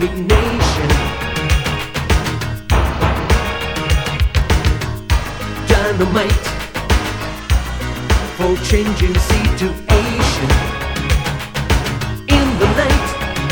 combination. Dynamite for changing situation. In the night,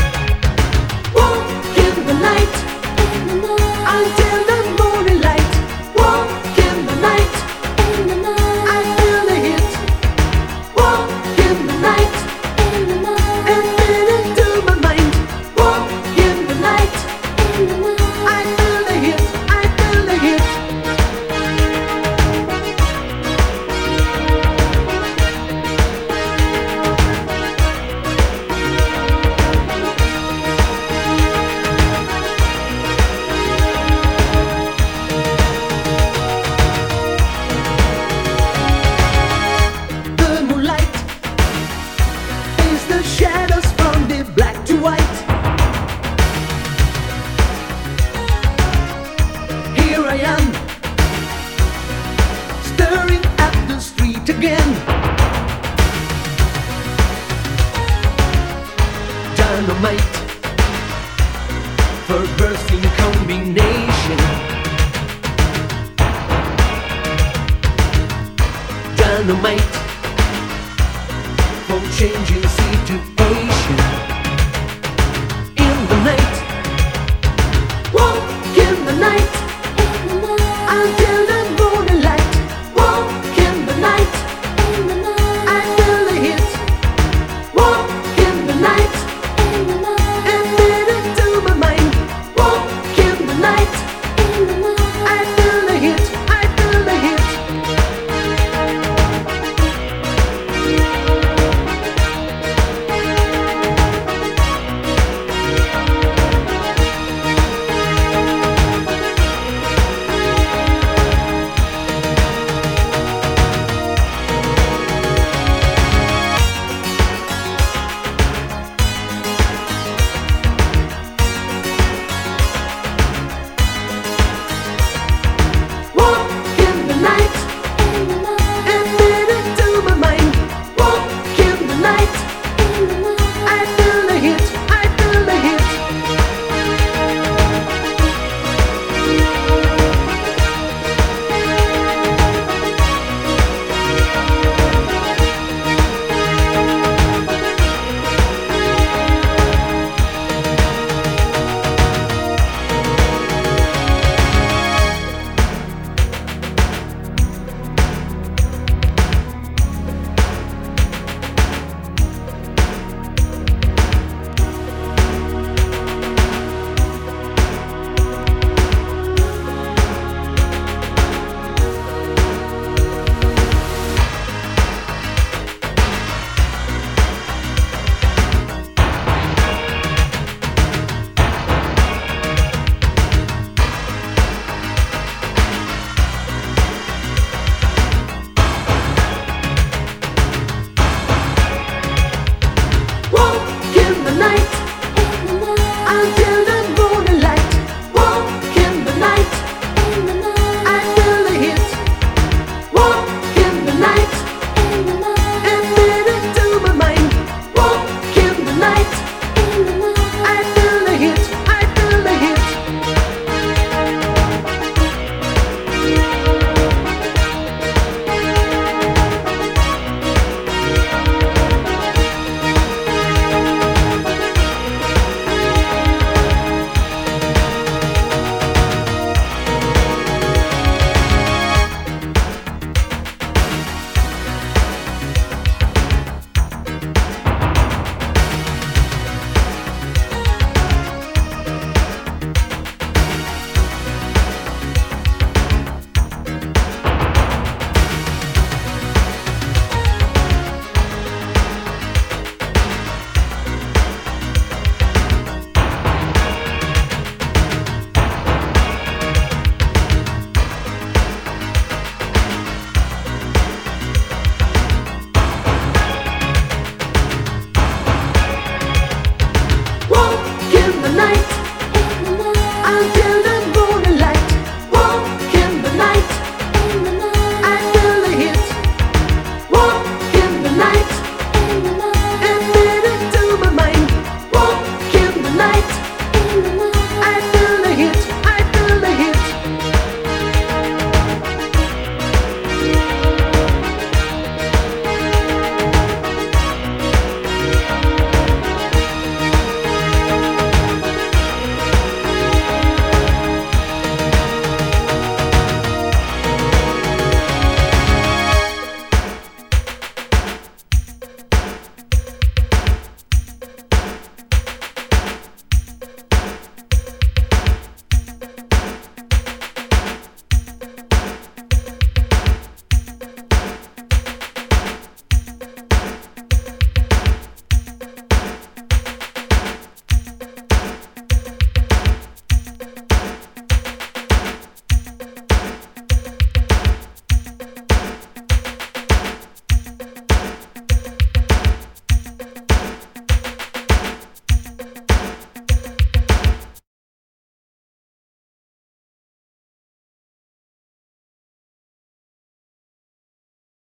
walk in the night, until the morning light. Walk in the night, I feel the heat. Walk in the night, and feel it to my mind. Walk in the night, I feel the heat, I feel the heat. The moonlight is the shadows from the black to white. Here I am, staring at the street again. Dynamite for bursting combination. Dynamite for changing situation. In the night, walk in the night, until